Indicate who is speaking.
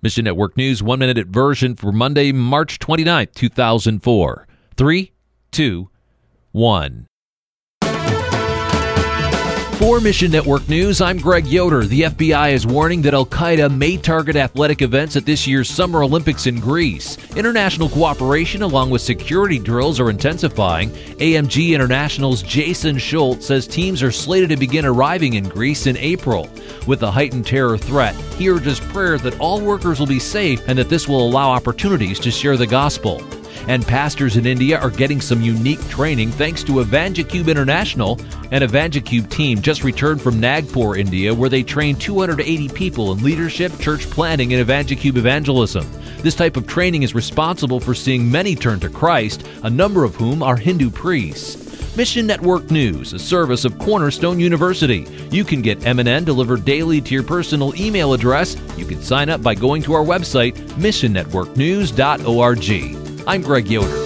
Speaker 1: Mission Network News, 1-minute version for Monday, March 29th, 2004. 3, 2, 1. For Mission Network News, I'm Greg Yoder. The FBI is warning that Al-Qaeda may target athletic events at this year's Summer Olympics in Greece. International cooperation along with security drills are intensifying. AMG International's Jason Schultz says teams are slated to begin arriving in Greece in April. With the heightened terror threat, he urges prayer that all workers will be safe and that this will allow opportunities to share the gospel. And pastors in India are getting some unique training thanks to EvangeCube International. An EvangeCube team just returned from Nagpur, India, where they trained 280 people in leadership, church planting, and EvangeCube evangelism. This type of training is responsible for seeing many turn to Christ, a number of whom are Hindu priests. Mission Network News, a service of Cornerstone University. You can get MNN delivered daily to your personal email address. You can sign up by going to our website, missionnetworknews.org. I'm Greg Yoder.